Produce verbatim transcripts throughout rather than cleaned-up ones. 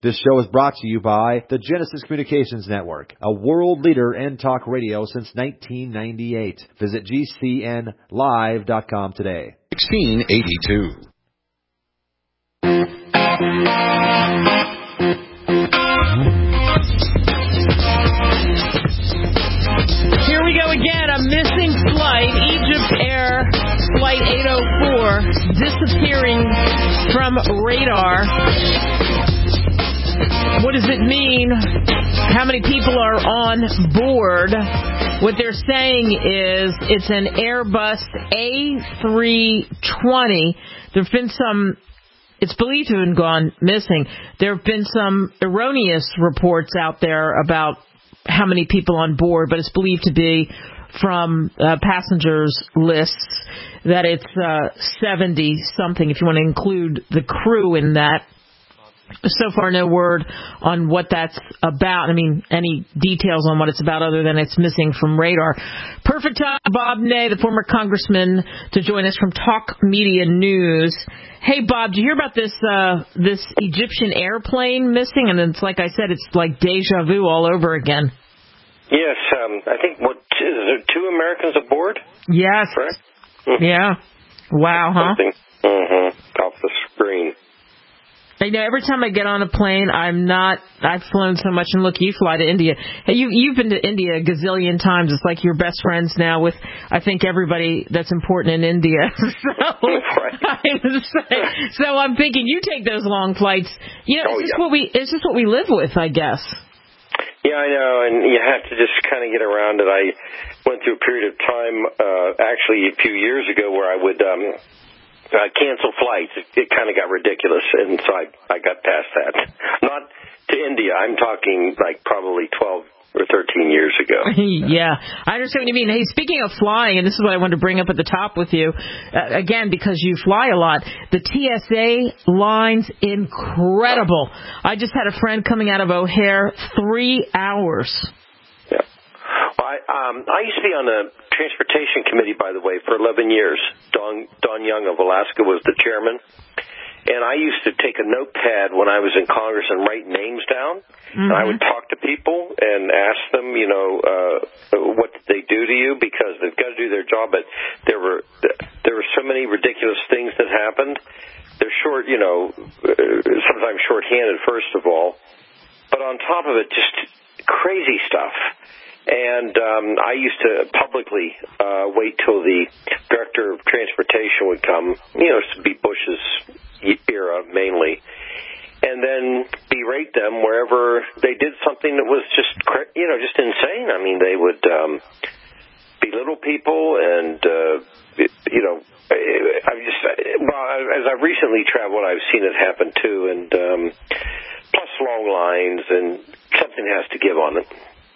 This show is brought to you by the Genesis Communications Network, a world leader in talk radio since nineteen ninety-eight. Visit G C N live dot com today. sixteen eighty-two. Here we go again. A missing flight, Egypt Air Flight eight oh four, disappearing from radar. What does it mean? How many people are on board? What they're saying is it's an Airbus A three twenty. There have been some, it's believed to have gone missing. There have been some erroneous reports out there about how many people on board, but it's believed to be from uh, passengers lists that it's uh, seventy something, if you want to include the crew in that. So far, no word on what that's about. I mean, any details on what it's about other than it's missing from radar. Perfect time, Bob Ney, the former congressman, to join us from Talk Media News. Hey, Bob, did you hear about this uh, this Egyptian airplane missing? And it's like I said, it's like deja vu all over again. Yes, um, I think, what, is there two Americans aboard? Yes. Correct? Yeah. Wow, huh? Mm-hmm. Off the screen. You know, every time I get on a plane, I'm not, I've flown so much, and look, you fly to India. Hey, you, you've been to India a gazillion times. It's like you're best friends now with, I think, everybody that's important in India. so, I'm saying, so I'm thinking you take those long flights. You know, oh, it's just yeah. what we, it's just what we live with, I guess. Yeah, I know, and you have to just kind of get around it. I went through a period of time, uh, actually a few years ago, where I would, um, Uh, cancel flights. It, it kind of got ridiculous, and so I, I got past that. Not to India. I'm talking like probably twelve or thirteen years ago. Yeah, I understand what you mean. Hey, speaking of flying, and this is what I wanted to bring up at the top with you, uh, again, because you fly a lot, the T S A line's incredible. I just had a friend coming out of O'Hare, three hours. Yeah. Well, I, um, I used to be on the Transportation Committee, by the way, for eleven years. Don, Don Young of Alaska was the chairman. And I used to take a notepad when I was in Congress and write names down. Mm-hmm. And I would talk to people and ask them, you know, uh, what did they do to you? Because they've got to do their job. But there were there were so many ridiculous things that happened. They're short, you know, sometimes shorthanded, first of all. But on top of it, just crazy stuff. And um, I used to publicly uh, wait till the director of transportation would come, you know, to be Bush's era mainly, and then berate them wherever they did something that was just, you know, just insane. I mean, they would um, belittle people, and uh, you know, I've just well, as I've recently traveled, I've seen it happen too, and um, plus long lines, and something has to give on it.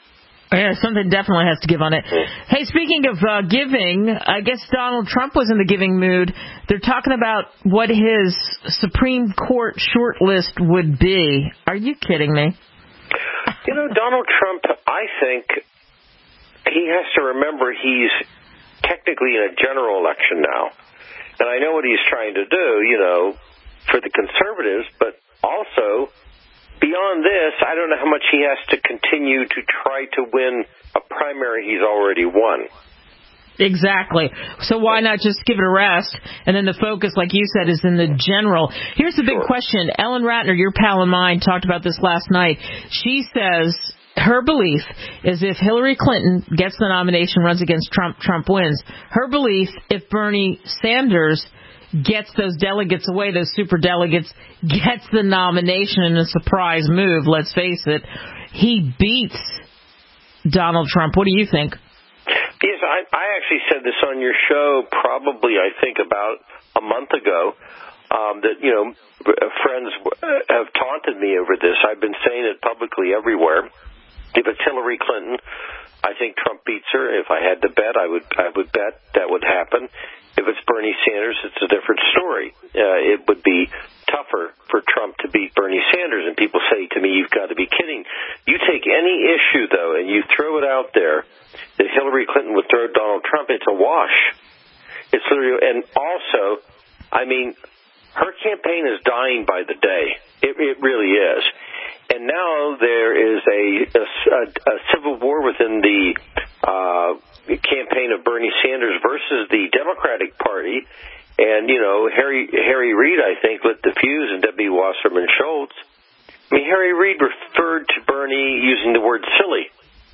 Yeah, something definitely has to give on it. Hey, speaking of uh, giving, I guess Donald Trump was in the giving mood. They're talking about what his Supreme Court shortlist would be. Are you kidding me? You know, Donald Trump, I think he has to remember he's technically in a general election now. And I know what he's trying to do, you know, for the conservatives, but also beyond this, I don't know how much he has to continue to try to win a primary he's already won. Exactly. So why not just give it a rest? And then the focus, like you said, is in the general. Here's the big Sure. question. Ellen Ratner, your pal and mine, talked about this last night. She says her belief is if Hillary Clinton gets the nomination, runs against Trump, Trump wins. Her belief, if Bernie Sanders gets those delegates away, those super delegates, gets the nomination in a surprise move, let's face it, he beats Donald Trump. What do you think? Yes, I, I actually said this on your show probably, I think, about a month ago, um, that, you know, friends have taunted me over this. I've been saying it publicly everywhere. If it's Hillary Clinton, I think Trump beats her. If I had to bet, I would I would bet that would happen. If it's Bernie Sanders, it's a different story. Uh, it would be tougher for Trump to beat Bernie Sanders. And people say to me, you've got to be kidding. You take any issue, though, and you throw it out there that Hillary Clinton would throw Donald Trump, it's a wash. It's literally, and also, I mean, her campaign is dying by the day. It, it really is. and now there is a, a, a civil war within the uh, campaign of Bernie Sanders versus the Democratic Party. And, you know, Harry Harry Reid, I think, lit the fuse, and Debbie Wasserman Schultz. I mean, Harry Reid referred to Bernie using the word silly.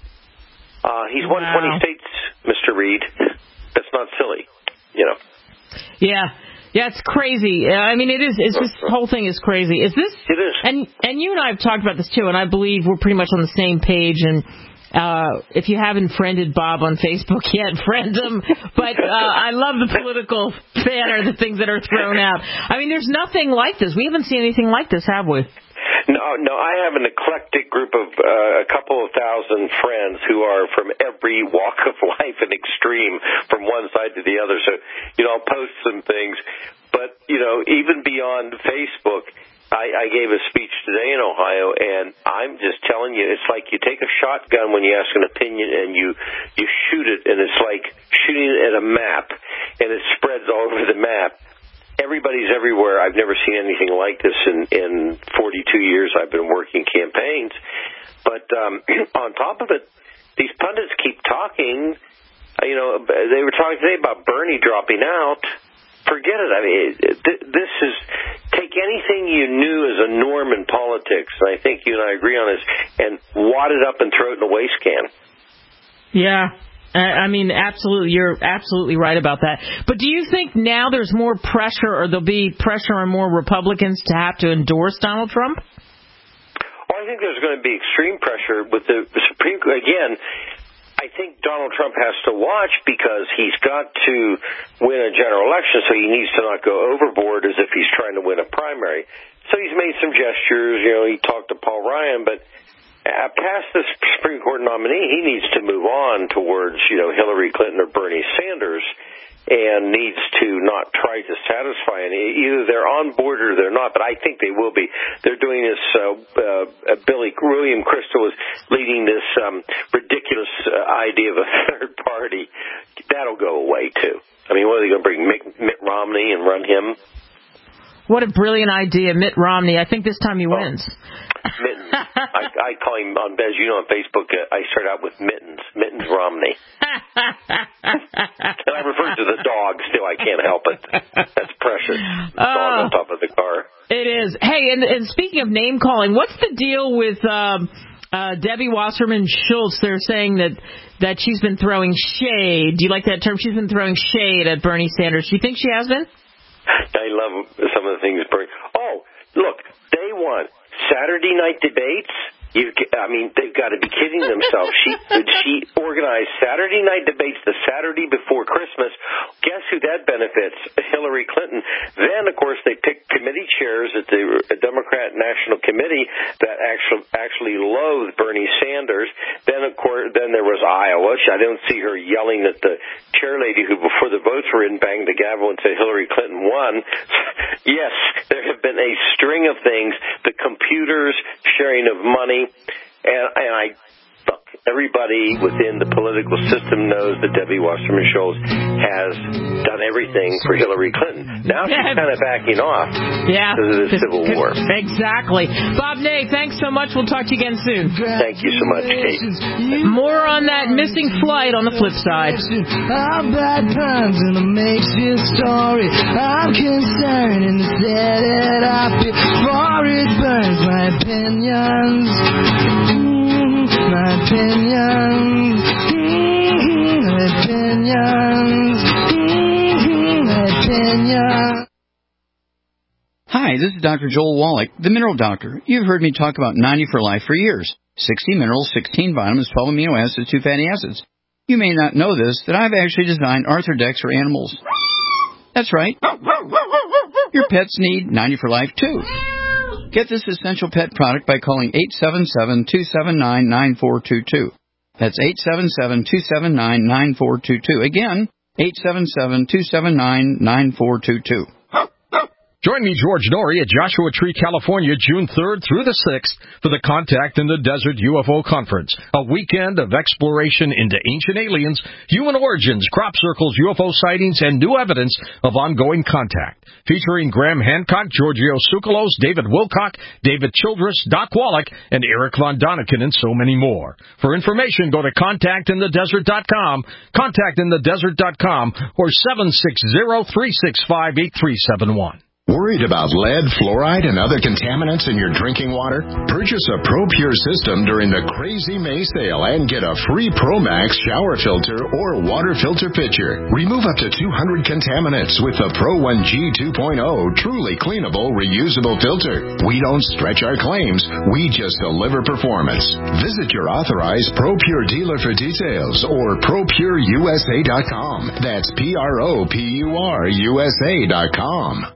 Uh, he's won wow. twenty states, Mister Reid. That's not silly, you know. Yeah. Yeah, it's crazy. I mean, it is. It's, this whole thing is crazy. Is this? It is. And and you and I have talked about this too, and I believe we're pretty much on the same page. And uh, if you haven't friended Bob on Facebook yet, friend him. But uh, I love the political banner, the things that are thrown out. I mean, there's nothing like this. We haven't seen anything like this, have we? No, no. I have an eclectic group of uh, a couple of thousand friends who are from every walk of life and extreme, from one side to the other. So, you know, I'll post some things. But, you know, even beyond Facebook, I, I gave a speech today in Ohio, and I'm just telling you, it's like you take a shotgun when you ask an opinion, and you you shoot it, and it's like shooting it at a map, and it spreads all over the map. Everybody's everywhere. I've never seen anything like this in, in forty-two years I've been working campaigns. But um, on top of it, these pundits keep talking. You know, they were talking today about Bernie dropping out. Forget it. I mean, this is, take anything you knew as a norm in politics, and I think you and I agree on this, and wad it up and throw it in a waste can. Yeah. I mean, absolutely, you're absolutely right about that. But do you think now there's more pressure, or there'll be pressure on more Republicans to have to endorse Donald Trump? Well, I think there's going to be extreme pressure with the Supreme Court. Again, I think Donald Trump has to watch because he's got to win a general election, so he needs to not go overboard as if he's trying to win a primary. So he's made some gestures. You know, he talked to Paul Ryan, but Uh, past the Supreme Court nominee, he needs to move on towards, you know, Hillary Clinton or Bernie Sanders, and needs to not try to satisfy any. Either they're on board or they're not, but I think they will be. They're doing this, uh, uh, Billy, William Crystal is leading this um, ridiculous uh, idea of a third party. That'll go away, too. I mean, what are they going to bring, Mitt, Mitt Romney and run him? What a brilliant idea, Mitt Romney. I think this time he wins. Oh, Mittens. I, I call him, on, as you know, on Facebook, uh, I start out with Mittens. Mittens Romney. And I refer to the dog still. I can't help it. That's precious. The uh, dog on top of the car. It is. Hey, and, and speaking of name-calling, what's the deal with um, uh, Debbie Wasserman Schultz? They're saying that, that she's been throwing shade. Do you like that term? She's been throwing shade at Bernie Sanders. Do you think she has been? I love some of the things Bernie. Oh, look, day one, Saturday night debates. You, I mean, they've got to be kidding themselves. She she organized Saturday night debates the Saturday before Christmas. Guess who that benefits? Hillary Clinton. Then, of course, they picked committee chairs at the Democrat National Committee that actually actually loathed Bernie Sanders. Then, of course, then there was Iowa. I don't see her yelling at the chair lady who, before the votes were in, banged the gavel and said Hillary Clinton won. Yes, there have been a string of things. The computers, sharing of money. And, and I, look, everybody within the political system knows that Debbie Wasserman Schultz has done everything for Hillary Clinton. Now she's kind of backing off yeah, because of the Civil War. Exactly. Bob Ney, thanks so much. We'll talk to you again soon. Thank you so much, Kate. More on that missing flight on the flip side. Our bad times in the makeshift story. I'm concerned and set it up before it burns my opinions. Mm-hmm, my opinions. Mm-hmm, my opinions. Mm-hmm, my opinions. Hi, this is Doctor Joel Wallach, the Mineral Doctor. You've heard me talk about ninety for Life for years. sixty minerals, sixteen vitamins, twelve amino acids, two fatty acids. You may not know this, that I've actually designed Arthrodex for animals. That's right. Your pets need ninety for Life, too. Get this essential pet product by calling eight seven seven, two seven nine, nine four two two. That's eight seven seven, two seven nine, nine four two two. Again, eight seven seven, two seven nine, nine four two two. Join me, George Norrie, at Joshua Tree, California, June third through the sixth for the Contact in the Desert U F O Conference, a weekend of exploration into ancient aliens, human origins, crop circles, U F O sightings, and new evidence of ongoing contact. Featuring Graham Hancock, Giorgio Tsoukalos, David Wilcock, David Childress, Doc Wallach, and Eric Von Daniken, and so many more. For information, go to contact in the desert dot com, contact in the desert dot com, or seven six zero, three six five, eight three seven one. Worried about lead, fluoride, and other contaminants in your drinking water? Purchase a ProPure system during the Crazy May sale and get a free ProMax shower filter or water filter pitcher. Remove up to two hundred contaminants with the Pro one G two point oh truly cleanable, reusable filter. We don't stretch our claims. We just deliver performance. Visit your authorized ProPure dealer for details or pro pure U S A dot com. That's P R O P U R U S A dot com.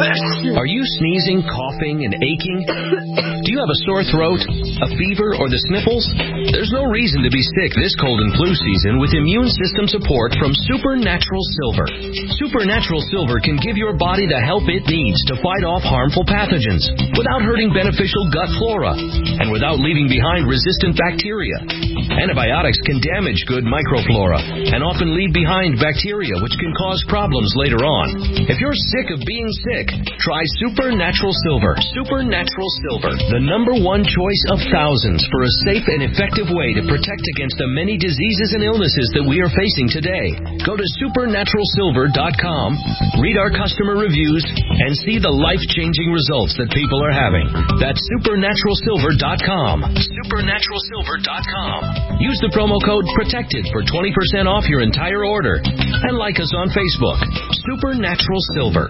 Are you sneezing, coughing, and aching? Do you have a sore throat, a fever, or the sniffles? There's no reason to be sick this cold and flu season with immune system support from Supernatural Silver. Supernatural Silver can give your body the help it needs to fight off harmful pathogens without hurting beneficial gut flora and without leaving behind resistant bacteria. Antibiotics can damage good microflora and often leave behind bacteria which can cause problems later on. If you're sick of being sick, try Supernatural Silver. Supernatural Silver, the number one choice of thousands for a safe and effective way to protect against the many diseases and illnesses that we are facing today. Go to supernatural silver dot com, read our customer reviews, and see the life-changing results that people are having. That's supernatural silver dot com. supernatural silver dot com. Use the promo code PROTECTED for twenty percent off your entire order. And like us on Facebook. Supernatural Silver.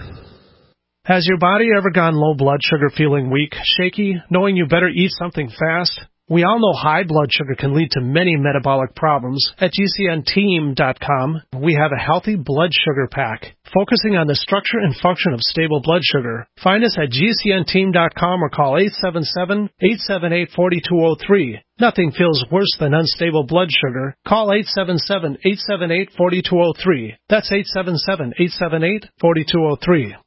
Has your body ever gone low blood sugar, feeling weak, shaky, knowing you better eat something fast? We all know high blood sugar can lead to many metabolic problems. At G C N team dot com, we have a healthy blood sugar pack, focusing on the structure and function of stable blood sugar. Find us at G C N team dot com or call eight seven seven, eight seven eight, four two zero three. Nothing feels worse than unstable blood sugar. Call eight seven seven, eight seven eight, four two zero three. That's eight seven seven, eight seven eight, four two zero three.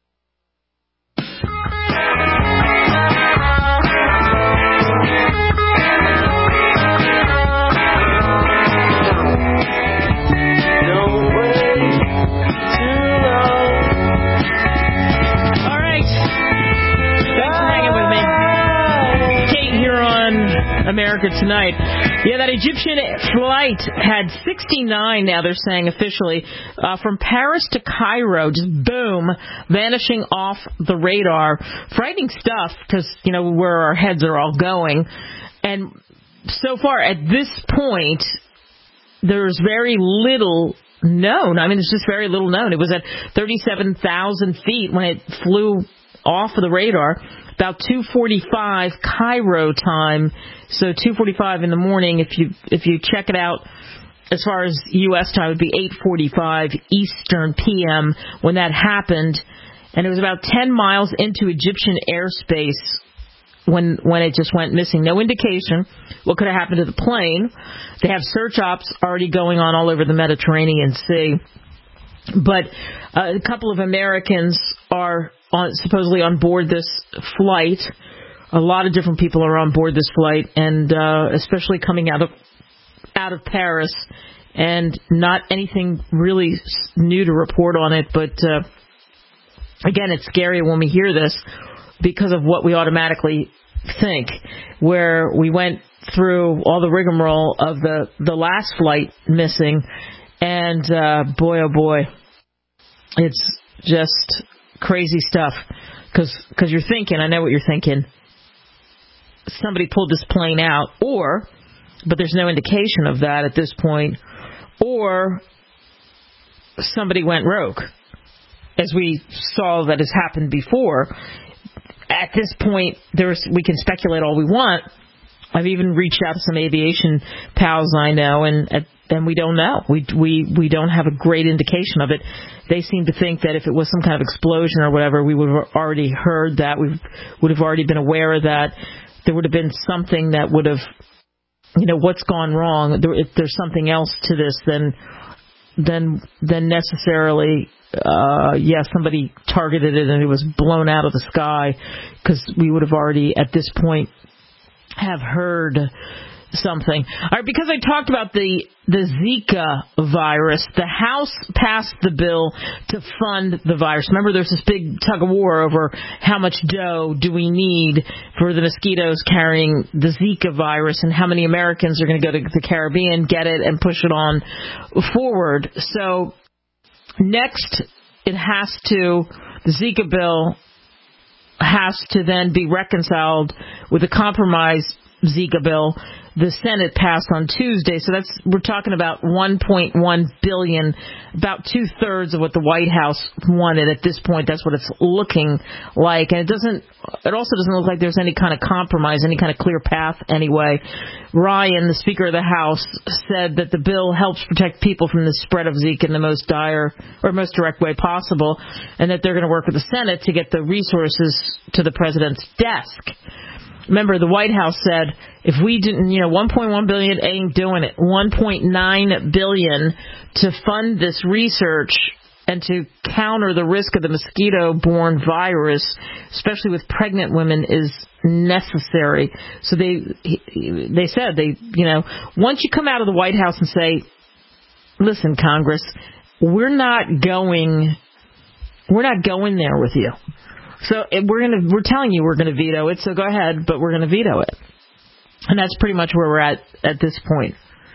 America Tonight. Yeah, that Egyptian flight had sixty-nine, now they're saying officially, uh, from Paris to Cairo, just boom, vanishing off the radar. Frightening stuff, because, you know, where our heads are all going. And so far, at this point, there's very little known. I mean, it's just very little known. It was at thirty-seven thousand feet when it flew off of the radar. About two forty-five Cairo time, so two forty-five in the morning. If you if you check it out, as far as U S time, it would be eight forty-five Eastern P M when that happened, and it was about ten miles into Egyptian airspace when when it just went missing. No indication what could have happened to the plane. They have search ops already going on all over the Mediterranean Sea, but uh, a couple of Americans are on, supposedly on board this flight. A lot of different people are on board this flight, and uh, especially coming out of out of Paris, and not anything really new to report on it. But uh, again, it's scary when we hear this because of what we automatically think, where we went through all the rigmarole of the, the last flight missing, and uh, boy, oh boy, it's just crazy stuff, because because you're thinking, I know what you're thinking, somebody pulled this plane out, or, but there's no indication of that at this point, or somebody went rogue, as we saw that has happened before. At this point, there's we can speculate all we want. I've even reached out to some aviation pals I know, and and we don't know. We we we don't have a great indication of it. They seem to think that if it was some kind of explosion or whatever, we would have already heard that. We would have already been aware of that. There would have been something that would have, you know, what's gone wrong. There, if there's something else to this than than than necessarily uh, yeah, somebody targeted it and it was blown out of the sky, because we would have already at this point have heard something. All right, because I talked about the the Zika virus, the House passed the bill to fund the virus. Remember, there's this big tug of war over how much dough do we need for the mosquitoes carrying the Zika virus, and how many Americans are going to go to the Caribbean, get it, and push it on forward. So next, it has to, the Zika bill has to then be reconciled with a compromise Zika bill the Senate passed on Tuesday. So that's, we're talking about one point one billion dollars, about two-thirds of what the White House wanted at this point. That's what it's looking like. And it doesn't, it also doesn't look like there's any kind of compromise, any kind of clear path anyway. Ryan, the Speaker of the House, said that the bill helps protect people from the spread of Zika in the most dire or most direct way possible, and that they're going to work with the Senate to get the resources to the president's desk. Remember, the White House said, if we didn't, you know, one point one billion dollars ain't doing it. one point nine billion dollars to fund this research and to counter the risk of the mosquito-borne virus, especially with pregnant women, is necessary. So they they said, they, you know, once you come out of the White House and say, listen, Congress, we're not going, we're not going there with you. So we're gonna, we're telling you we're going to veto it, so go ahead, but we're going to veto it. And that's pretty much where we're at at this point.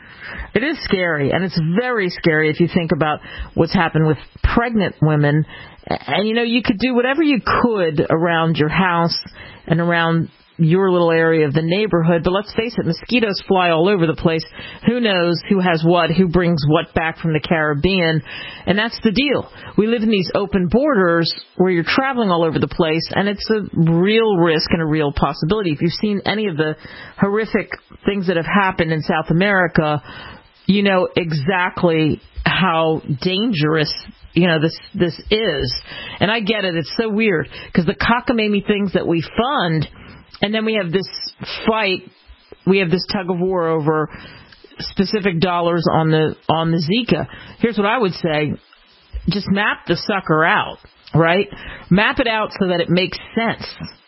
It is scary, and it's very scary if you think about what's happened with pregnant women. And, you know, you could do whatever you could around your house and around your little area of the neighborhood, but let's face it, mosquitoes fly all over the place. Who knows who has what, who brings what back from the Caribbean, and that's the deal. We live in these open borders where you're traveling all over the place, and it's a real risk and a real possibility. If you've seen any of the horrific things that have happened in South America, you know exactly how dangerous, you know, this this is. And I get it, it's so weird, because the cockamamie things that we fund, and then we have this fight, we have this tug of war over specific dollars on the on the Zika. Here's what I would say. Just map the sucker out, right? Map it out so that it makes sense.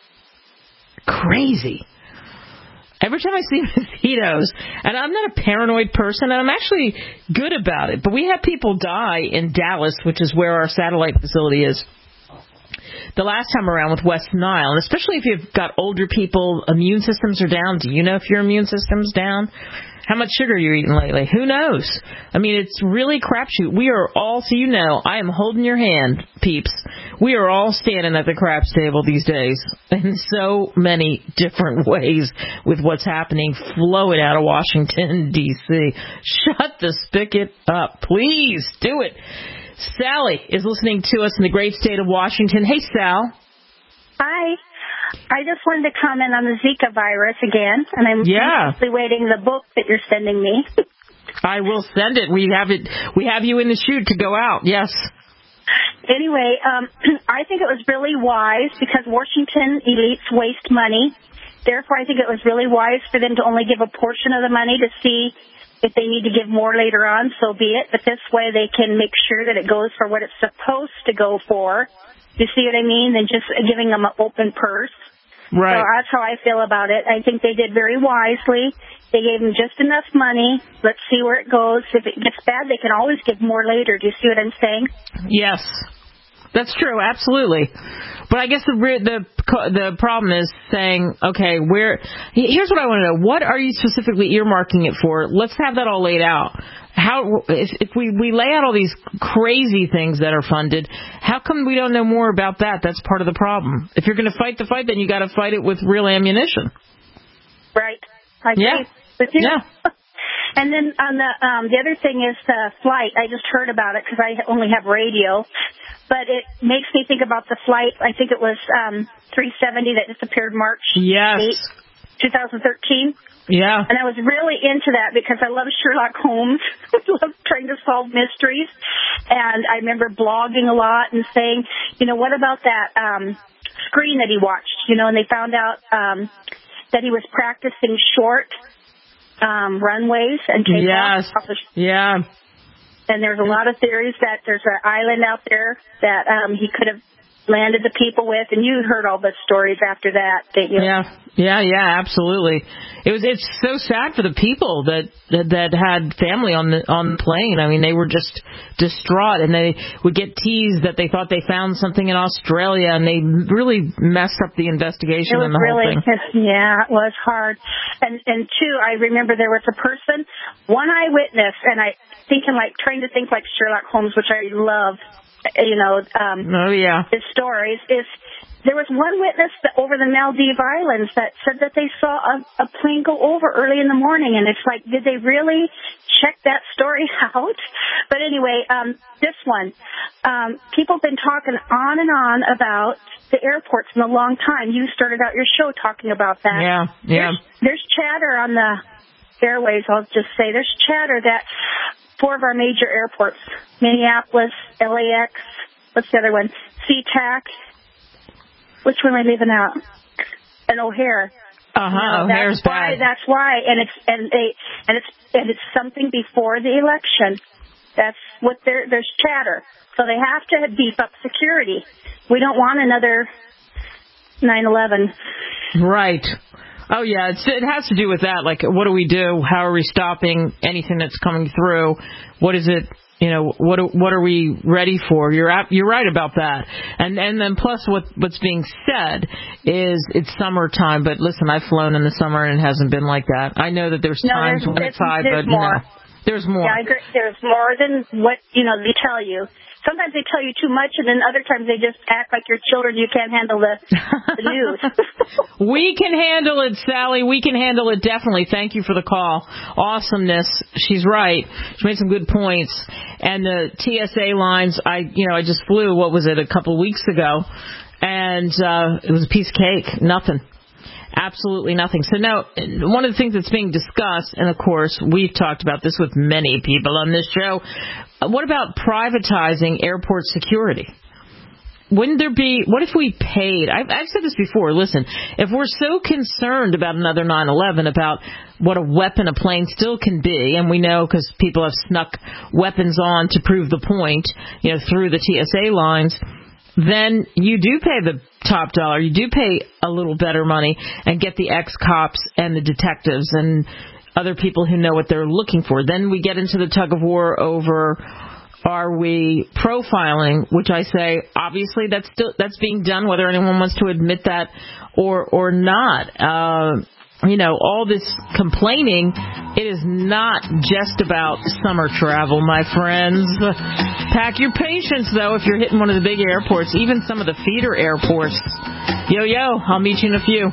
Crazy. Every time I see mosquitoes, and I'm not a paranoid person, and I'm actually good about it, but we have people die in Dallas, which is where our satellite facility is, the last time around with West Nile, and especially if you've got older people, immune systems are down. Do you know if your immune system's down? How much sugar you're eating lately? Who knows? I mean, it's really crapshoot. We are all, so you know, I am holding your hand, peeps. We are all standing at the craps table these days in so many different ways with what's happening flowing out of Washington, D C Shut the spigot up. Please do it. Sally is listening to us in the great state of Washington. Hey, Sal. Hi. I just wanted to comment on the Zika virus again, and I'm yeah. anxiously waiting the book that you're sending me. I will send it. We have it. We have you in the chute to go out. Yes. Anyway, um, I think it was really wise because Washington elites waste money. Therefore, I think it was really wise for them to only give a portion of the money to see if they need to give more later on, so be it. But this way they can make sure that it goes for what it's supposed to go for. You see what I mean? Than just giving them an open purse. Right. So that's how I feel about it. I think they did very wisely. They gave them just enough money. Let's see where it goes. If it gets bad, they can always give more later. Do you see what I'm saying? Yes. That's true, absolutely. But I guess the the the problem is saying, okay, where? Here's what I want to know: what are you specifically earmarking it for? Let's have that all laid out. How if, if we we lay out all these crazy things that are funded, how come we don't know more about that? That's part of the problem. If you're going to fight the fight, then you got to fight it with real ammunition. Right. I agree yeah. with you. Yeah. And then on the um, the other thing is the flight. I just heard about it because I only have radio. But it makes me think about the flight. I think it was um, three seventy that disappeared March yes. eighth, twenty thirteen. Yeah. And I was really into that because I love Sherlock Holmes. I love trying to solve mysteries. And I remember blogging a lot and saying, you know, what about that um, screen that he watched? You know, and they found out um, that he was practicing short um, runways and takeoffs. Yes. Yeah. And there's a lot of theories that there's an island out there that um, he could have landed the people with, and you heard all the stories after that, didn't you? Yeah, yeah, yeah, absolutely. It was. It's so sad for the people that that, that had family on the on the plane. I mean, they were just distraught, and they would get teased that they thought they found something in Australia, and they really messed up the investigation it was and the really, whole thing. Yeah, it was hard. And and two, I remember there was a person, one eyewitness, and I thinking like trying to think like Sherlock Holmes, which I love. You know, um, oh yeah, his stories is there was one witness that over the Maldives Islands that said that they saw a, a plane go over early in the morning, and it's like, did they really check that story out? But anyway, um, this one, um, people have been talking on and on about the airports in a long time. You started out your show talking about that. Yeah, yeah. There's, there's chatter on the airways. I'll just say there's chatter that four of our major airports, Minneapolis, L A X, what's the other one? SeaTac. Which one am I leaving out? And O'Hare. Uh-huh, you know, O'Hare's that's why, bad. That's why, and it's and they and it's and it's something before the election. That's what there. There's chatter, so they have to beef up security. We don't want another nine eleven. Right. Oh, yeah, it's, it has to do with that. Like, what do we do? How are we stopping anything that's coming through? What is it, you know, what what are we ready for? You're at, you're right about that. And and then plus what what's being said is it's summertime. But listen, I've flown in the summer and it hasn't been like that. I know that there's no, times there's, when it's high, there's but more. no. There's more. Yeah, I agree. There's more than what, you know, they tell you. Sometimes they tell you too much, and then other times they just act like you're children. You can't handle the, the news. We can handle it, Sally. We can handle it, definitely. Thank you for the call. Awesomeness. She's right. She made some good points. And the T S A lines, I, you know, I just flew, what was it, a couple of weeks ago, and uh, it was a piece of cake. Nothing. Absolutely nothing. So now, one of the things that's being discussed, and of course, we've talked about this with many people on this show, what about privatizing airport security? Wouldn't there be, what if we paid, I've, I've said this before, listen, if we're so concerned about another nine eleven, about what a weapon a plane still can be, and we know because people have snuck weapons on to prove the point, you know, through the T S A lines, then you do pay the top dollar. You do pay a little better money and get the ex-cops and the detectives and other people who know what they're looking for. Then we get into the tug of war over, are we profiling, which I say, obviously, that's still that's being done, whether anyone wants to admit that or or not. Uh, you know, all this complaining, it is not just about summer travel, my friends. Pack your patience, though, if you're hitting one of the big airports, even some of the feeder airports. Yo, yo, I'll meet you in a few.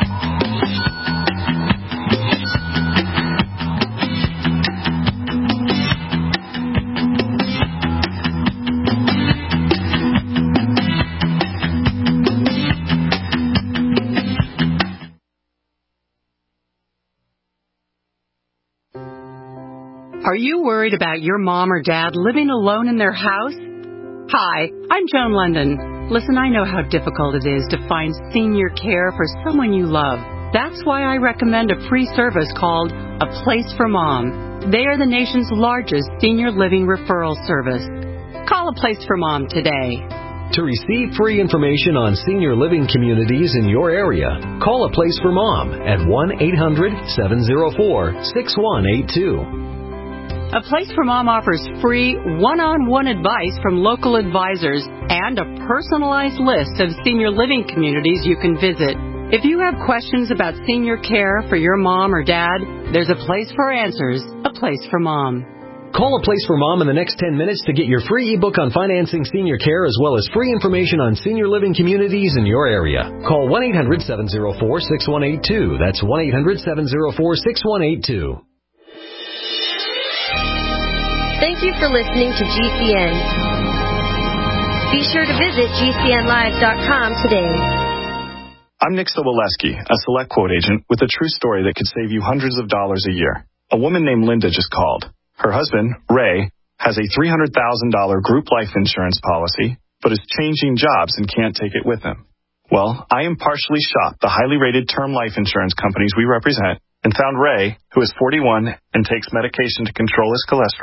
Are you worried about your mom or dad living alone in their house? Hi, I'm Joan London. Listen, I know how difficult it is to find senior care for someone you love. That's why I recommend a free service called A Place for Mom. They are the nation's largest senior living referral service. Call A Place for Mom today. To receive free information on senior living communities in your area, call A Place for Mom at one eight hundred seven oh four six one eight two. A Place for Mom offers free one-on-one advice from local advisors and a personalized list of senior living communities you can visit. If you have questions about senior care for your mom or dad, there's a place for answers, A Place for Mom. Call A Place for Mom in the next ten minutes to get your free ebook on financing senior care as well as free information on senior living communities in your area. Call one eight hundred seven oh four six one eight two. That's one eight hundred seven oh four six one eight two. Thank you for listening to G C N. Be sure to visit G C N live dot com today. I'm Nick Soboleski, a Select Quote agent with a true story that could save you hundreds of dollars a year. A woman named Linda just called. Her husband, Ray, has a three hundred thousand dollars group life insurance policy, but is changing jobs and can't take it with him. Well, I impartially shopped the highly rated term life insurance companies we represent and found Ray, who is forty-one and takes medication to control his cholesterol,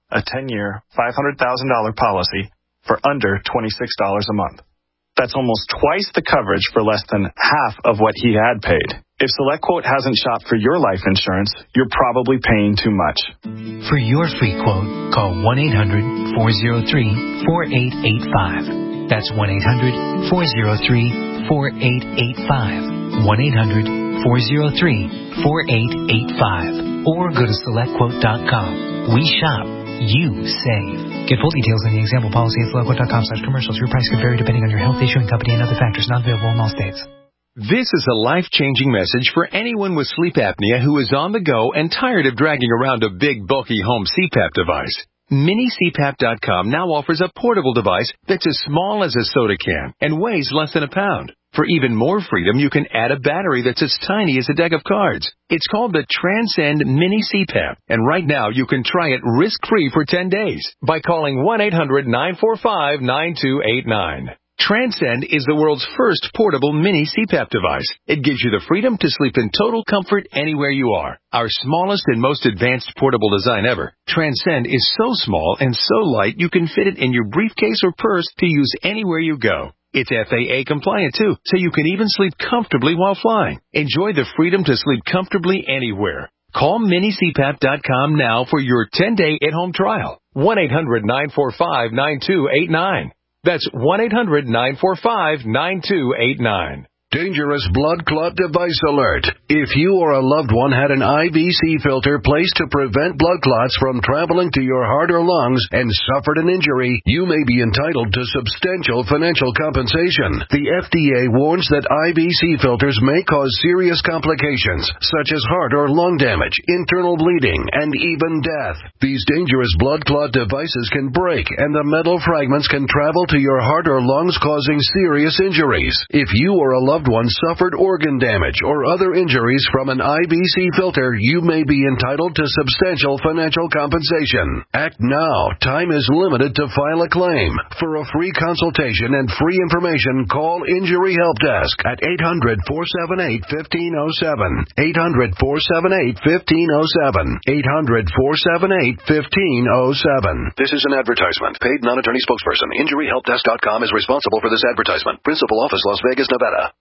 a ten-year, five hundred thousand dollars policy for under twenty-six dollars a month. That's almost twice the coverage for less than half of what he had paid. If SelectQuote hasn't shopped for your life insurance, you're probably paying too much. For your free quote, call one eight hundred, four oh three, four eight eight five. That's one eight hundred, four oh three, four eight eight five. one eight hundred, four oh three, four eight eight five. Or go to select quote dot com. We shop. You save. Get full details in the example policy at select quote dot com slash commercials. Your price could vary depending on your health, issuing company, and other factors not available in all states. This is a life-changing message for anyone with sleep apnea who is on the go and tired of dragging around a big, bulky home C PAP device. Mini C PAP dot com now offers a portable device that's as small as a soda can and weighs less than a pound. For even more freedom, you can add a battery that's as tiny as a deck of cards. It's called the Transcend Mini C PAP, and right now you can try it risk-free for ten days by calling one eight hundred, nine four five, nine two eight nine. Transcend is the world's first portable mini C PAP device. It gives you the freedom to sleep in total comfort anywhere you are. Our smallest and most advanced portable design ever, Transcend is so small and so light you can fit it in your briefcase or purse to use anywhere you go. It's F A A compliant too, so you can even sleep comfortably while flying. Enjoy the freedom to sleep comfortably anywhere. Call mini C PAP dot com now for your ten-day at-home trial. one eight hundred, nine four five, nine two eight nine. That's one eight hundred, nine four five, nine two eight nine. Dangerous blood clot device alert. If you or a loved one had an I V C filter placed to prevent blood clots from traveling to your heart or lungs and suffered an injury, you may be entitled to substantial financial compensation. The F D A warns that I V C filters may cause serious complications, such as heart or lung damage, internal bleeding, and even death. These dangerous blood clot devices can break, and the metal fragments can travel to your heart or lungs, causing serious injuries. If you or a loved one suffered organ damage or other injuries from an I V C filter, you may be entitled to substantial financial compensation. Act now. Time is limited to file a claim. For a free consultation and free information, call Injury Help Desk at eight hundred, four seven eight, one five zero seven. eight hundred, four seven eight, one five zero seven. eight hundred, four seven eight, one five zero seven. This is an advertisement. Paid non-attorney spokesperson. Injury Help Desk dot com is responsible for this advertisement. Principal office, Las Vegas, Nevada.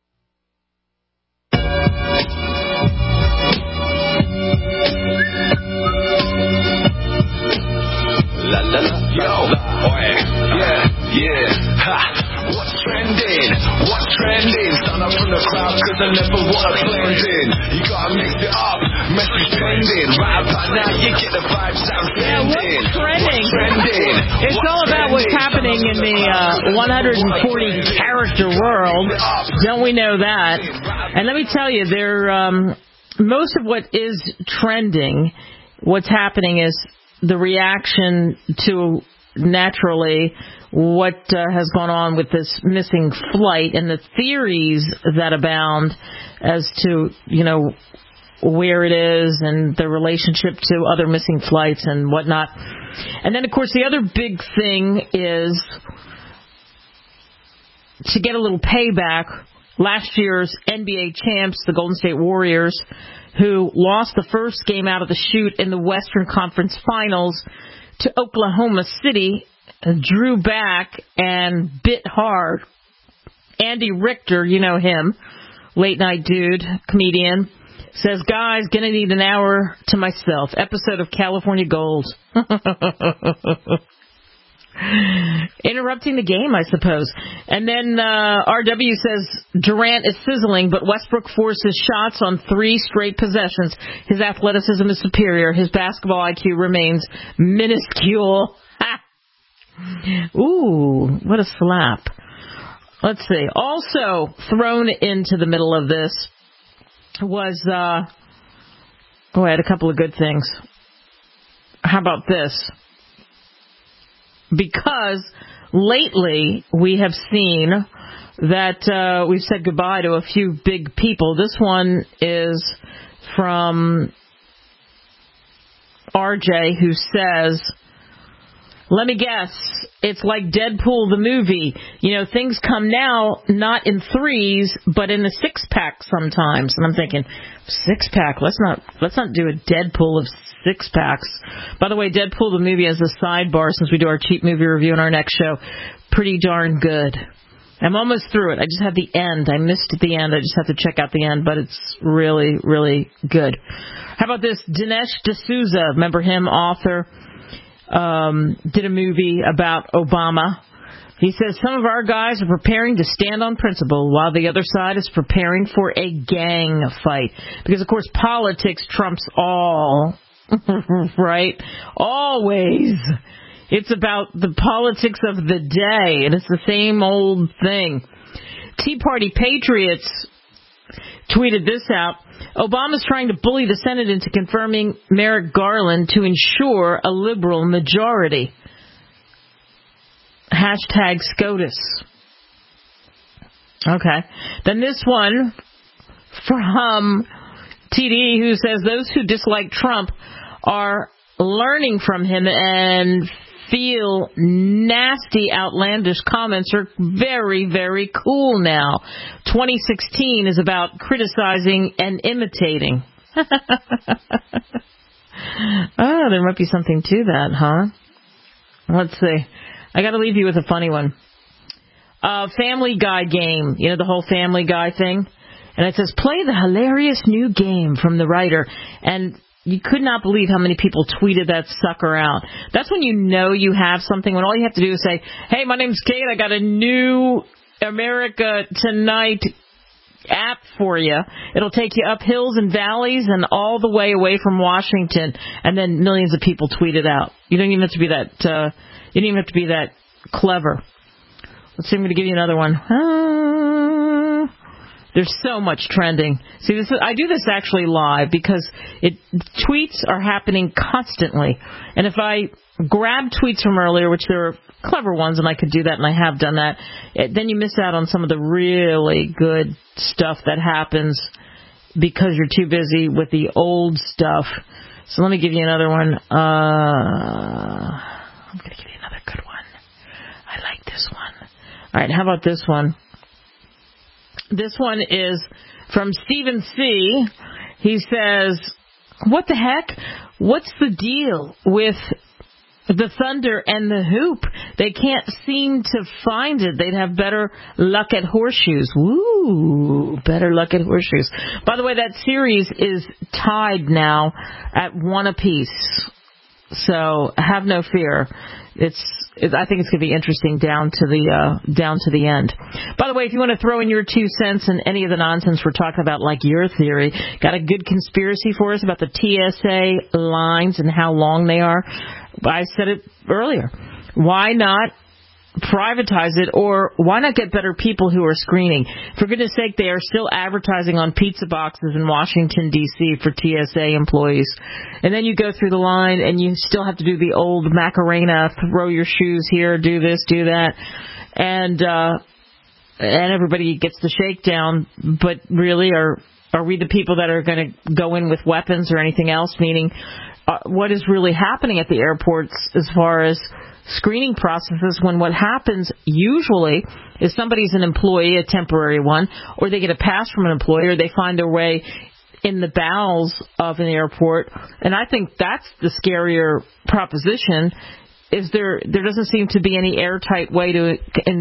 La la la, yo, oh yeah, yeah, ha. What's trending? What's trending? Stand up from the crowd 'cause I never wanna blend in. You gotta mix it up, message pending. Right about now, you get the vibe sound Yeah, trending. what's trending? What's trending? It's What's all about what's trending? happening in the uh, one hundred forty character world. Don't we know that? And let me tell you, there um, most of what is trending, what's happening is the reaction to, naturally, what uh, has gone on with this missing flight and the theories that abound as to, you know, where it is and the relationship to other missing flights and whatnot. And then, of course, the other big thing is to get a little payback. Last year's N B A champs, the Golden State Warriors, who lost the first game out of the chute in the Western Conference Finals to Oklahoma City, drew back and bit hard. Andy Richter, you know him, late night dude, comedian, says, guys, gonna need an hour to myself. Episode of California Gold. Interrupting the game, I suppose. And then uh, R W says Durant is sizzling, but Westbrook forces shots on three straight possessions. His athleticism is superior. His basketball I Q remains minuscule. Ooh, what a slap. Let's see. Also thrown into the middle of this was, uh, oh, I had a couple of good things. How about this? Because lately we have seen that uh, we've said goodbye to a few big people. This one is from R J, who says, Let me guess. It's like Deadpool the movie. You know, things come now not in threes, but in a six pack sometimes. And I'm thinking, six pack. Let's not let's not do a Deadpool of six packs. By the way, Deadpool the movie as a sidebar, since we do our cheap movie review in our next show, pretty darn good. I'm almost through it. I just have the end. I missed the end. I just have to check out the end, but it's really, really good. How about this? Dinesh D'Souza, remember him, author, um, did a movie about Obama. He says some of our guys are preparing to stand on principle while the other side is preparing for a gang fight. Because, of course, politics trumps all, right? Always. It's about the politics of the day, and it's the same old thing. Tea Party Patriots tweeted this out. Obama's trying to bully the Senate into confirming Merrick Garland to ensure a liberal majority. Hashtag SCOTUS. Okay. Then this one from T D, who says those who dislike Trump are learning from him and feel nasty, outlandish comments are very, very cool now. twenty sixteen is about criticizing and imitating. Oh, there might be something to that, huh? Let's see. I got to leave you with a funny one. Uh, Family Guy game. You know, the whole Family Guy thing? And it says, play the hilarious new game from the writer. And you could not believe how many people tweeted that sucker out. That's when you know you have something, when all you have to do is say, hey, my name's Kate, I got a new America Tonight app for you. It'll take you up hills and valleys and all the way away from Washington, and then millions of people tweet it out. You don't even have to be that, uh, you don't even have to be that clever. Let's see, I'm going to give you another one. Ah. There's so much trending. See, this is, I do this actually live because it tweets are happening constantly. And if I grab tweets from earlier, which there are clever ones, and I could do that, and I have done that, it, then you miss out on some of the really good stuff that happens because you're too busy with the old stuff. So let me give you another one. Uh, I'm going to give you another good one. I like this one. All right, how about this one? This one is from Stephen C. He says, what the heck? What's the deal with the Thunder and the Hoop? They can't seem to find it. They'd have better luck at horseshoes. Woo, better luck at horseshoes. By the way, that series is tied now at one apiece. So have no fear. It's, it, I think it's going to be interesting down to the uh, down to the end. By the way, if you want to throw in your two cents and any of the nonsense we're talking about, like your theory, got a good conspiracy for us about the T S A lines and how long they are? I said it earlier. Why not privatize it, or why not get better people who are screening? For goodness sake, they are still advertising on pizza boxes in Washington, D C for T S A employees. And then you go through the line and you still have to do the old Macarena, throw your shoes here, do this, do that. And, uh, and everybody gets the shakedown, but really are, are we the people that are going to go in with weapons or anything else? Meaning, uh, what is really happening at the airports as far as screening processes, when what happens usually is somebody's an employee, a temporary one, or they get a pass from an employer, they find their way in the bowels of an airport. And I think that's the scarier proposition, is there there doesn't seem to be any airtight way to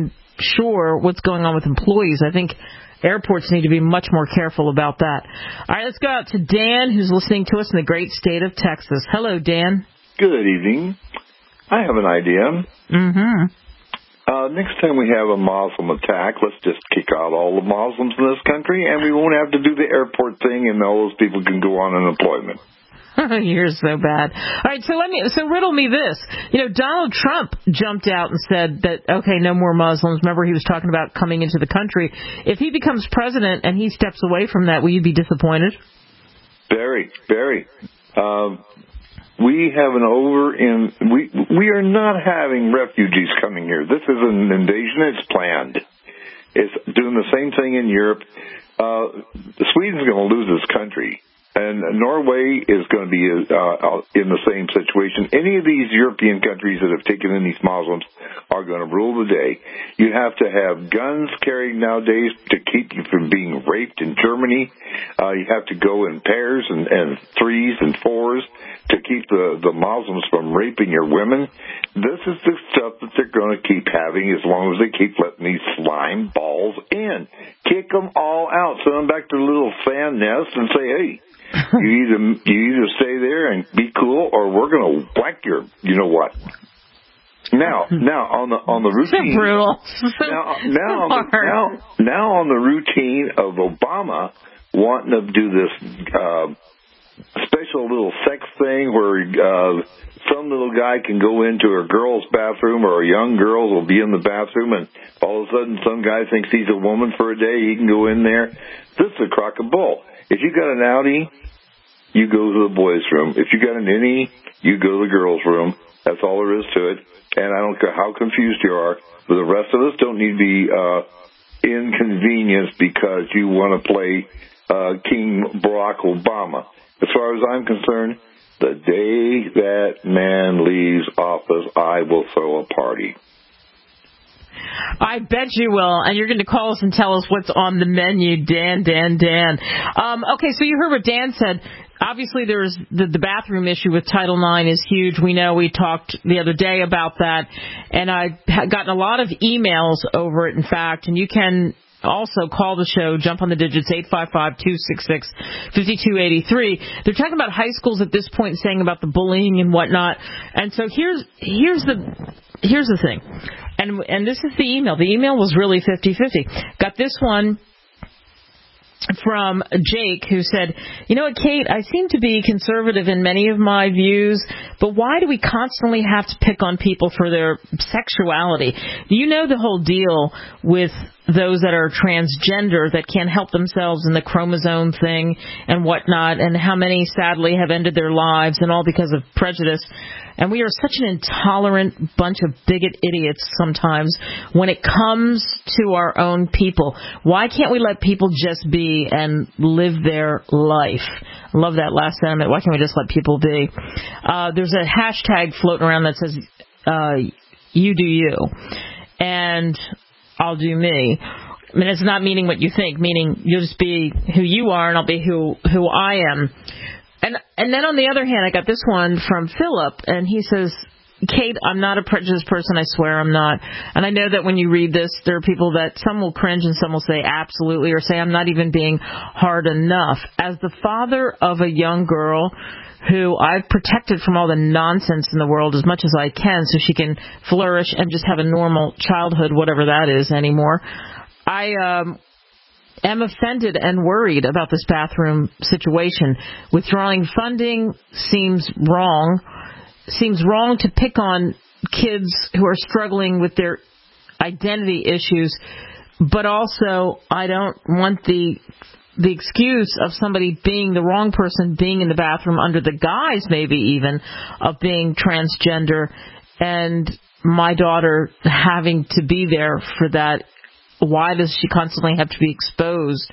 ensure what's going on with employees. I think airports need to be much more careful about that. All right, let's go out to Dan, who's listening to us in the great state of Texas. Hello, Dan. Good evening. I have an idea. Mm-hmm. Uh, next time we have a Muslim attack, let's just kick out all the Muslims in this country, and we won't have to do the airport thing, and all those people can go on unemployment. You're so bad. All right, so let me so riddle me this. You know, Donald Trump jumped out and said that, okay, no more Muslims. Remember, he was talking about coming into the country. If he becomes president and he steps away from that, will you be disappointed? Very, very. Um, We have an over in we we are not having refugees coming here. This is an invasion. It's planned. It's doing the same thing in Europe. Uh, Sweden's going to lose this country. And Norway is going to be uh, in the same situation. Any of these European countries that have taken in these Muslims are going to rule the day. You have to have guns carried nowadays to keep you from being raped in Germany. Uh, you have to go in pairs and, and threes and fours to keep the, the Muslims from raping your women. This is the stuff that they're going to keep having as long as they keep letting these slime balls in. Kick them all out. Send them back to the little fan nest and say, hey, you either you either stay there and be cool, or we're going to whack your, you know what. Now, now on the on the routine. So brutal. Now, now, on the, now, now on the routine of Obama wanting to do this uh, special little sex thing where uh, some little guy can go into a girl's bathroom, or a young girl will be in the bathroom, and all of a sudden some guy thinks he's a woman for a day. He can go in there. This is a crock of bull. If you got an outie, you go to the boys' room. If you got an innie, you go to the girls' room. That's all there is to it. And I don't care how confused you are, but the rest of us don't need to be uh, inconvenienced because you want to play uh, King Barack Obama. As far as I'm concerned, the day that man leaves office, I will throw a party. I bet you will, and you're going to call us and tell us what's on the menu, Dan, Dan, Dan. Um, okay, so you heard what Dan said. Obviously, there's the, the bathroom issue with Title nine is huge. We know we talked the other day about that, and I've gotten a lot of emails over it, in fact, and you can also call the show, jump on the digits, eight five five, two six six, five two eight three. They're talking about high schools at this point, saying about the bullying and whatnot. And so here's here's the here's the thing. And and this is the email. The email was really fifty-fifty. Got this one from Jake, who said, you know what, Kate, I seem to be conservative in many of my views, but why do we constantly have to pick on people for their sexuality? You know the whole deal with those that are transgender that can't help themselves in the chromosome thing and whatnot, and how many sadly have ended their lives, and all because of prejudice. And we are such an intolerant bunch of bigot idiots sometimes when it comes to our own people. Why can't we let people just be and live their life? I love that last sentiment. Why can't we just let people be? Uh, there's a hashtag floating around that says, uh, you do you, and I'll do me. I mean, it's not meaning what you think, meaning you'll just be who you are and I'll be who, who I am. And and then on the other hand, I got this one from Philip, and he says, Kate, I'm not a prejudiced person, I swear I'm not. And I know that when you read this, there are people that some will cringe and some will say absolutely, or say I'm not even being hard enough. As the father of a young girl who I've protected from all the nonsense in the world as much as I can so she can flourish and just have a normal childhood, whatever that is anymore, I um am offended and worried about this bathroom situation. Withdrawing funding seems wrong. Seems wrong to pick on kids who are struggling with their identity issues, but also I don't want the the excuse of somebody being the wrong person being in the bathroom under the guise maybe even of being transgender, and my daughter having to be there for that. Why does she constantly have to be exposed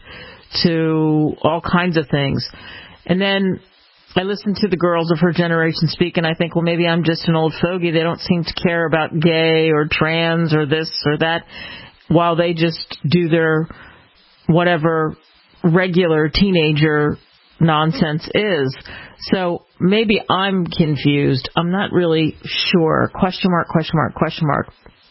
to all kinds of things? And then I listen to the girls of her generation speak, and I think, well, maybe I'm just an old fogey. They don't seem to care about gay or trans or this or that, while they just do their whatever regular teenager nonsense is. So maybe I'm confused. I'm not really sure. Question mark, question mark, question mark.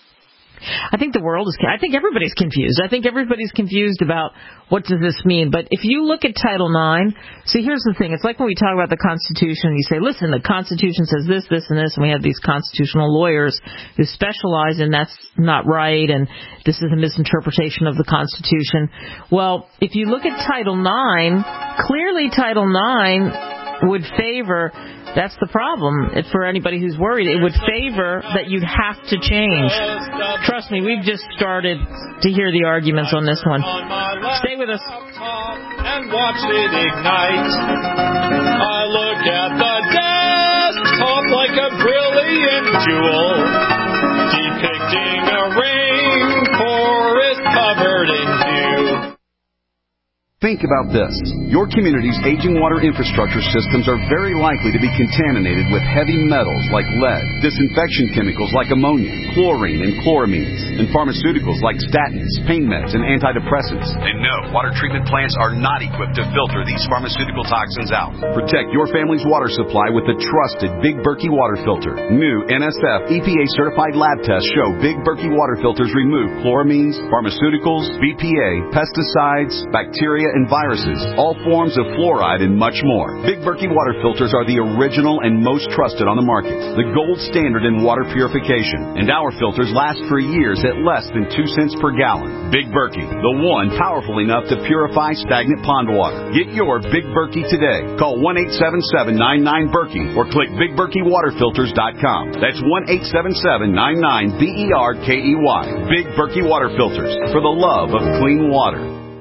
I think the world is, I think everybody's confused. I think everybody's confused about what does this mean. But if you look at Title nine, see, here's the thing. It's like when we talk about the Constitution, you say, listen, the Constitution says this, this, and this, and we have these constitutional lawyers who specialize in that's not right, and this is a misinterpretation of the Constitution. Well, if you look at Title nine, clearly Title nine would favor, that's the problem. If for anybody who's worried, it would favor that you'd have to change. Trust me, we've just started to hear the arguments on this one. Stay with us. And watch it ignite. I look at the desktop like a brilliant jewel, depicting a rainforest covered in dew. Think about this. Your community's aging water infrastructure systems are very likely to be contaminated with heavy metals like lead, disinfection chemicals like ammonia, chlorine and chloramines, and pharmaceuticals like statins, pain meds, and antidepressants. And no, water treatment plants are not equipped to filter these pharmaceutical toxins out. Protect your family's water supply with the trusted Big Berkey water filter. New N S F E P A certified lab tests show Big Berkey water filters remove chloramines, pharmaceuticals, B P A, pesticides, bacteria, and viruses, all forms of fluoride, and much more. Big Berkey water filters are the original and most trusted on the market, the gold standard in water purification, and our filters last for years at less than two cents per gallon. Big Berkey, the one powerful enough to purify stagnant pond water. Get your Big Berkey today. Call one eight seven seven, nine nine, Berkey or click big berkey water filters dot com. That's one eight seven seven, nine nine, B E R K E Y. Big Berkey water filters, for the love of clean water.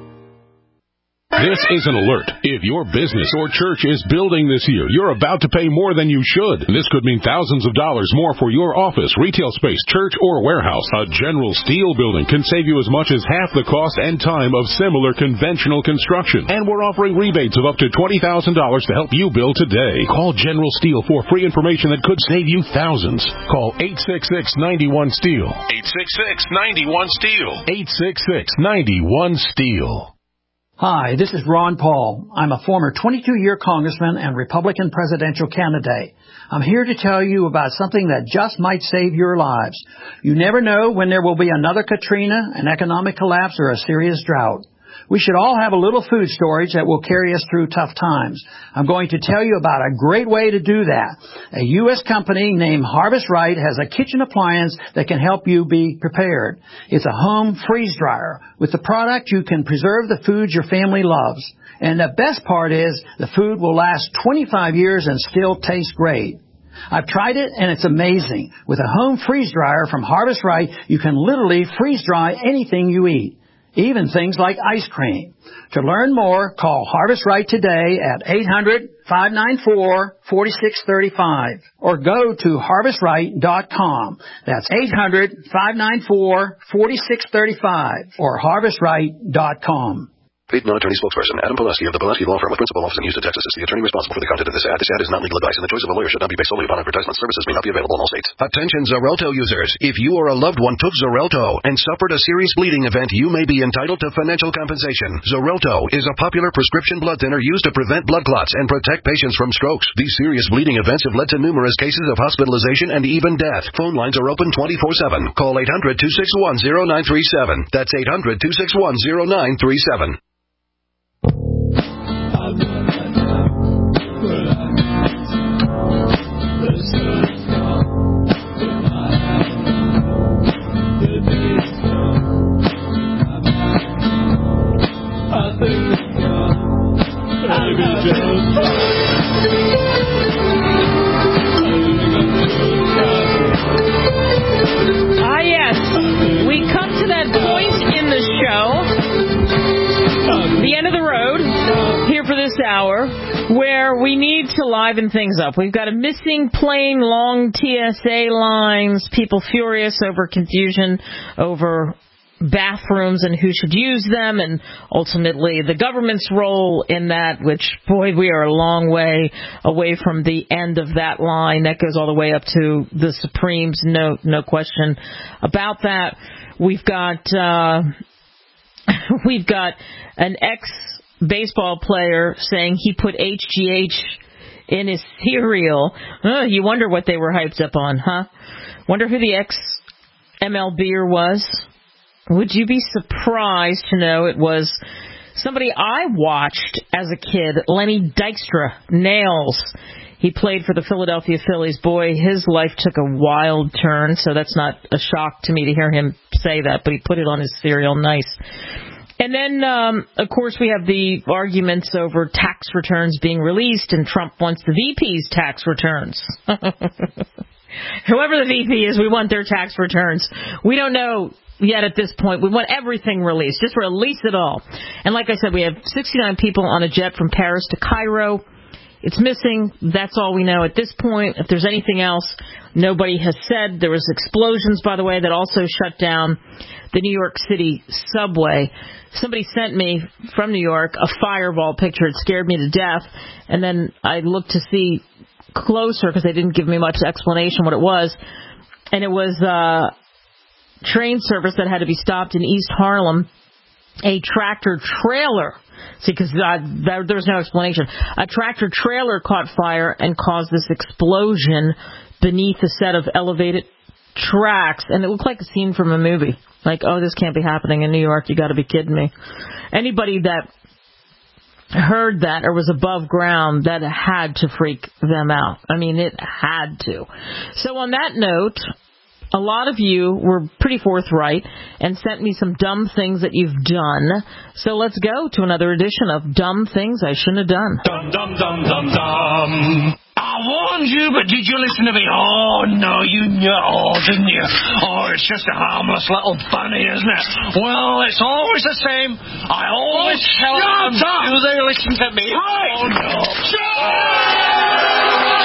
This is an alert. If your business or church is building this year, you're about to pay more than you should. This could mean thousands of dollars more for your office, retail space, church, or warehouse. A General Steel building can save you as much as half the cost and time of similar conventional construction. And we're offering rebates of up to twenty thousand dollars to help you build today. Call General Steel for free information that could save you thousands. Call eight six six, nine one, STEEL. eight six six, nine one, STEEL. eight six six, nine one, STEEL. Hi, this is Ron Paul. I'm a former twenty-two-year congressman and Republican presidential candidate. I'm here to tell you about something that just might save your lives. You never know when there will be another Katrina, an economic collapse, or a serious drought. We should all have a little food storage that will carry us through tough times. I'm going to tell you about a great way to do that. A U S company named Harvest Right has a kitchen appliance that can help you be prepared. It's a home freeze dryer. With the product, you can preserve the foods your family loves. And the best part is the food will last twenty-five years and still taste great. I've tried it, and it's amazing. With a home freeze dryer from Harvest Right, you can literally freeze dry anything you eat, even things like ice cream. To learn more, call Harvest Right today at eight hundred, five nine four, four six three five or go to harvest right dot com. That's eight hundred, five nine four, four six three five or harvest right dot com. Paid non-attorney spokesperson Adam Pulaski of the Pulaski Law Firm with principal office in Houston, Texas is the attorney responsible for the content of this ad. This ad is not legal advice, and the choice of a lawyer should not be based solely upon advertisement. Services may not be available in all states. Attention Xarelto users. If you or a loved one took Xarelto and suffered a serious bleeding event, you may be entitled to financial compensation. Xarelto is a popular prescription blood thinner used to prevent blood clots and protect patients from strokes. These serious bleeding events have led to numerous cases of hospitalization and even death. Phone lines are open twenty-four seven. Call eight hundred, two six one, zero nine three seven. That's eight hundred, two six one, zero nine three seven. Ah, yes. We come to that point in the show, the end of the road, here for this hour, where we need to liven things up. We've got a missing plane, long T S A lines, people furious over confusion over bathrooms and who should use them, and ultimately the government's role in that, which, boy, we are a long way away from the end of that line. That goes all the way up to the Supremes, no no question about that. We've got uh, we've got an ex-baseball player saying he put H G H in his cereal. Uh, you wonder what they were hyped up on, huh? Wonder who the ex-M L B'er was? Would you be surprised to know it was somebody I watched as a kid, Lenny Dykstra, Nails. He played for the Philadelphia Phillies. Boy, his life took a wild turn, so that's not a shock to me to hear him say that, but he put it on his cereal. Nice. And then, um, of course, we have the arguments over tax returns being released, and Trump wants the V P's tax returns. Whoever the V P is, we want their tax returns. We don't know yet at this point. We want everything released. Just release it all. And like I said, we have sixty-nine people on a jet from Paris to Cairo. It's missing. That's all we know at this point. If there's anything else, Nobody has said. There was explosions, by the way, that also shut down the New York City subway. Somebody sent me from New York a fireball picture. It scared me to death. And then I looked to see closer because they didn't give me much explanation what it was. And it was a train service that had to be stopped in East Harlem. A tractor trailer. See, because uh, there, there's no explanation. A tractor trailer caught fire and caused this explosion beneath a set of elevated tracks. And it looked like a scene from a movie. Like, oh, this can't be happening in New York. You got to be kidding me. Anybody that heard that or was above ground, that had to freak them out. I mean, it had to. So on that note, a lot of you were pretty forthright and sent me some dumb things that you've done. So let's go to another edition of Dumb Things I Shouldn't Have Done. Dum, dum, dum, dum, dum. I warned you, but did you listen to me? Oh, no, you know, didn't you? Oh, it's just a harmless little bunny, isn't it? Well, it's always the same. I always oh, tell them, do they listen to me? Right. Oh, no. Shut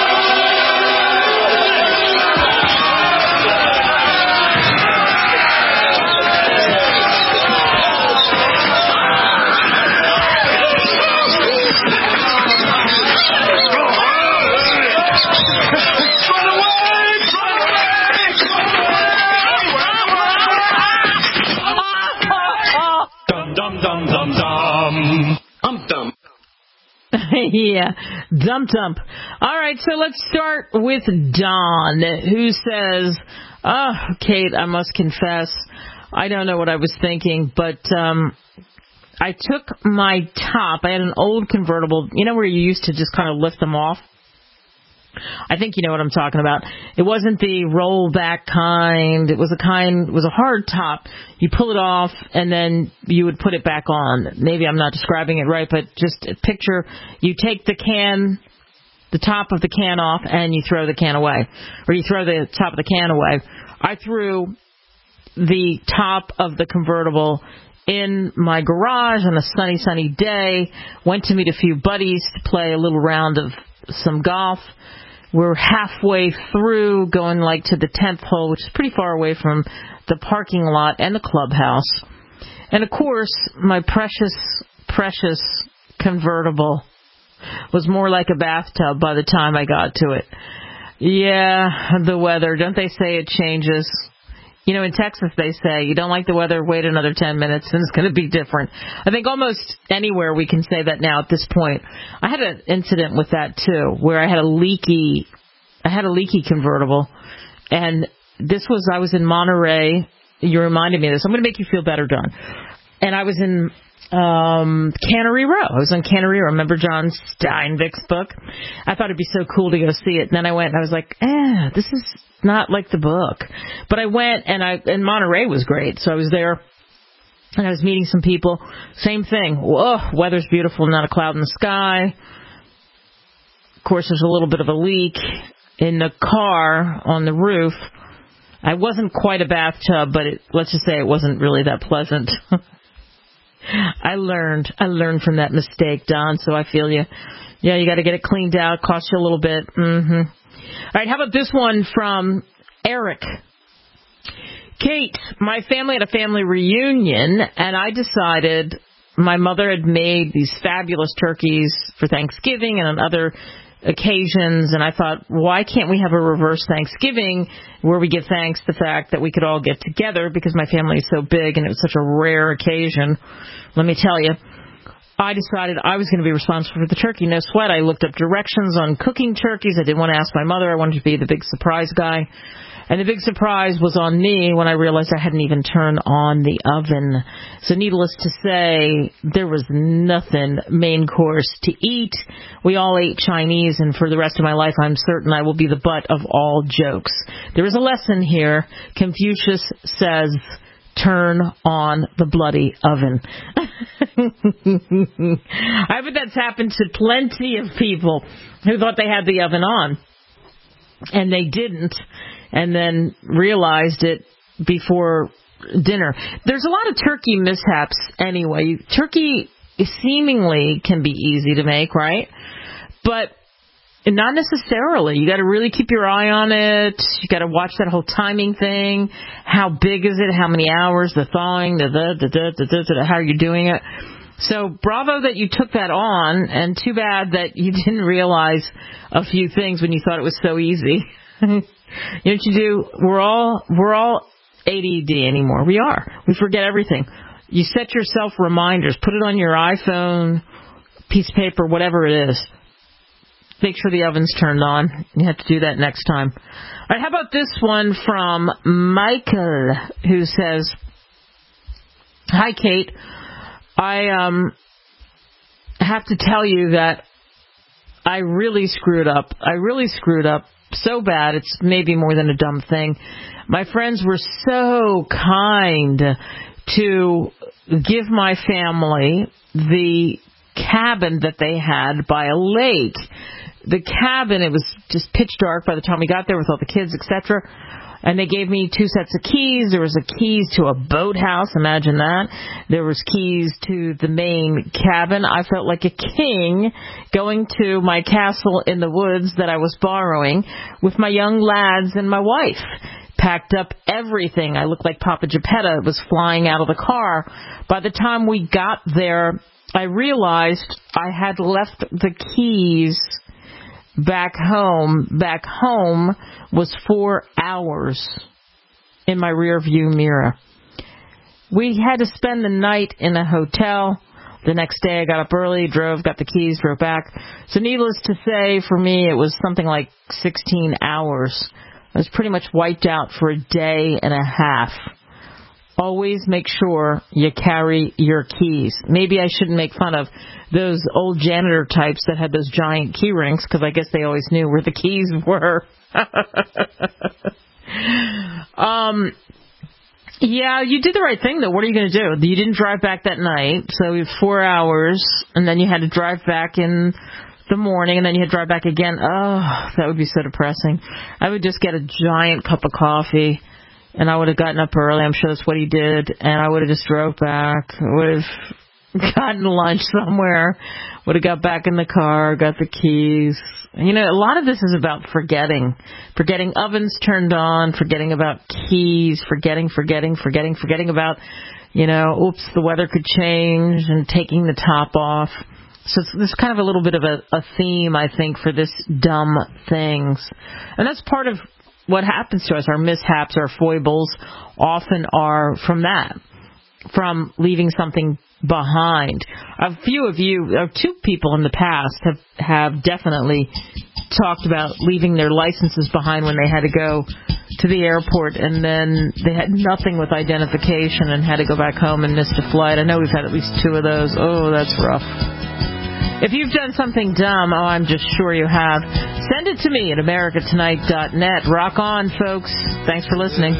Yeah, dump dump. All right, so let's start with Don, who says, oh, Kate, I must confess, I don't know what I was thinking, but um, I took my top. I had an old convertible, you know where you used to just kind of lift them off? I think you know what I'm talking about. It wasn't the roll back kind. It was a kind, it was a hard top. You pull it off and then you would put it back on. Maybe I'm not describing it right, but just picture you take the can, the top of the can off and you throw the can away. Or you throw the top of the can away. I threw the top of the convertible in my garage on a sunny, sunny day. Went to meet a few buddies to play a little round of some golf. We're halfway through, going like to the tenth hole, which is pretty far away from the parking lot and the clubhouse. And of course, my precious, precious convertible was more like a bathtub by the time I got to it. Yeah, the weather. Don't they say it changes? You know, in Texas, they say, you don't like the weather, wait another ten minutes, and it's going to be different. I think almost anywhere we can say that now at this point. I had an incident with that, too, where I had a leaky, I had a leaky convertible, and this was, I was in Monterey. You reminded me of this. I'm going to make you feel better, John. And I was in um Cannery Row. I was on Cannery Row. Remember John Steinbeck's book? I thought it'd be so cool to go see it. And then I went and I was like, eh, this is not like the book. But I went and I and Monterey was great. So I was there and I was meeting some people. Same thing. Whoa, weather's beautiful, not a cloud in the sky. Of course, there's a little bit of a leak in the car on the roof. I wasn't quite a bathtub, but it, let's just say it wasn't really that pleasant. I learned. I learned from that mistake, Don, so I feel you. Yeah, you got to get it cleaned out. Cost you a little bit. Mm-hmm. All right, how about this one from Eric? Kate, my family had a family reunion, and I decided my mother had made these fabulous turkeys for Thanksgiving and on other occasions, and I thought, why can't we have a reverse Thanksgiving where we give thanks the fact that we could all get together because my family is so big and it was such a rare occasion. Let me tell you, I decided I was going to be responsible for the turkey. No sweat. I looked up directions on cooking turkeys. I didn't want to ask my mother. I wanted to be the big surprise guy. And the big surprise was on me when I realized I hadn't even turned on the oven. So needless to say, there was nothing main course to eat. We all ate Chinese, and for the rest of my life, I'm certain I will be the butt of all jokes. There is a lesson here. Confucius says, turn on the bloody oven. I bet that's happened to plenty of people who thought they had the oven on, and they didn't. And then realized it before dinner. There's a lot of turkey mishaps anyway. Turkey seemingly can be easy to make, right? But And not necessarily. You got to really keep your eye on it. You got to watch that whole timing thing. How big is it? How many hours? The thawing? The the the the the, the, the how are you doing it? So bravo that you took that on, and too bad that you didn't realize a few things when you thought it was so easy. You know what you do? We're all we're all A D D anymore. We are. We forget everything. You set yourself reminders. Put it on your iPhone, piece of paper, whatever it is. Make sure the oven's turned on. You have to do that next time. All right, how about this one from Michael, who says, "Hi, Kate. I um have to tell you that I really screwed up. I really screwed up so bad. It's maybe more than a dumb thing. My friends were so kind to give my family the cabin that they had by a lake. The cabin, it was just pitch dark by the time we got there with all the kids, et cetera. And they gave me two sets of keys. There was a keys to a boathouse. Imagine that. There was keys to the main cabin. I felt like a king going to my castle in the woods that I was borrowing with my young lads and my wife. Packed up everything. I looked like Papa Geppetto. It was flying out of the car. By the time we got there, I realized I had left the keys back home. Back home was four hours in my rear view mirror. We had to spend the night in a hotel. The next day I got up early, drove, got the keys, drove back. So needless to say, for me, it was something like sixteen hours. I was pretty much wiped out for a day and a half. Always make sure you carry your keys. Maybe I shouldn't make fun of those old janitor types that had those giant key rings, because I guess they always knew where the keys were. um, yeah, you did the right thing, though. What are you going to do? You didn't drive back that night, so you have four hours, and then you had to drive back in the morning, and then you had to drive back again. Oh, that would be so depressing. I would just get a giant cup of coffee, and I would have gotten up early. I'm sure that's what he did. And I would have just drove back. Would have gotten lunch somewhere. Would have got back in the car, got the keys. You know, a lot of this is about forgetting. Forgetting ovens turned on, forgetting about keys, forgetting, forgetting, forgetting, forgetting about, you know, oops, the weather could change, and taking the top off. So it's, there's kind of a little bit of a, a theme, I think, for this dumb things. And that's part of what happens to us. Our mishaps, our foibles often are from that, from leaving something behind. A few of you, or two people in the past, have, have definitely talked about leaving their licenses behind when they had to go to the airport, and then they had nothing with identification and had to go back home and missed a flight. I know we've had at least two of those. Oh, that's rough. If you've done something dumb, oh, I'm just sure you have, send it to me at america tonight dot net. Rock on, folks. Thanks for listening.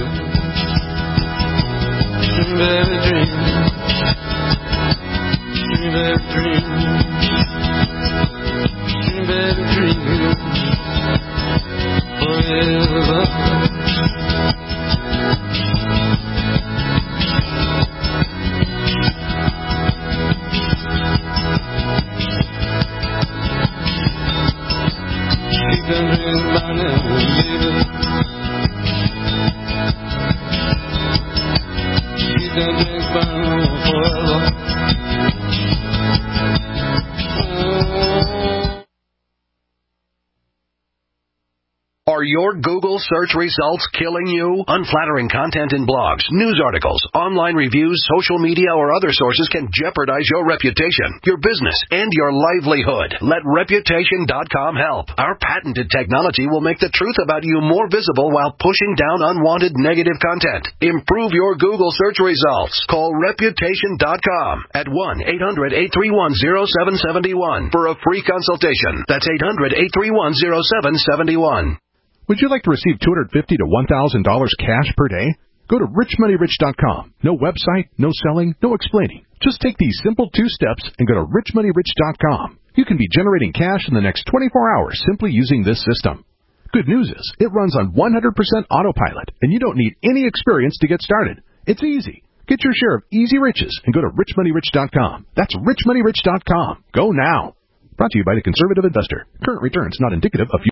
Are your Google search results killing you? Unflattering content in blogs, news articles, online reviews, social media, or other sources can jeopardize your reputation, your business, and your livelihood. Let Reputation dot com help. Our patented technology will make the truth about you more visible while pushing down unwanted negative content. Improve your Google search results. Call Reputation dot com at one eight hundred eight three one oh seven seven one for a free consultation. That's eight hundred eight three one oh seven seven one. Would you like to receive two hundred fifty dollars to one thousand dollars cash per day? Go to rich money rich dot com. No website, no selling, no explaining. Just take these simple two steps and go to rich money rich dot com. You can be generating cash in the next twenty-four hours simply using this system. Good news is, it runs on one hundred percent autopilot, and you don't need any experience to get started. It's easy. Get your share of easy riches and go to rich money rich dot com. That's rich money rich dot com. Go now. Brought to you by the Conservative Investor. Current returns not indicative of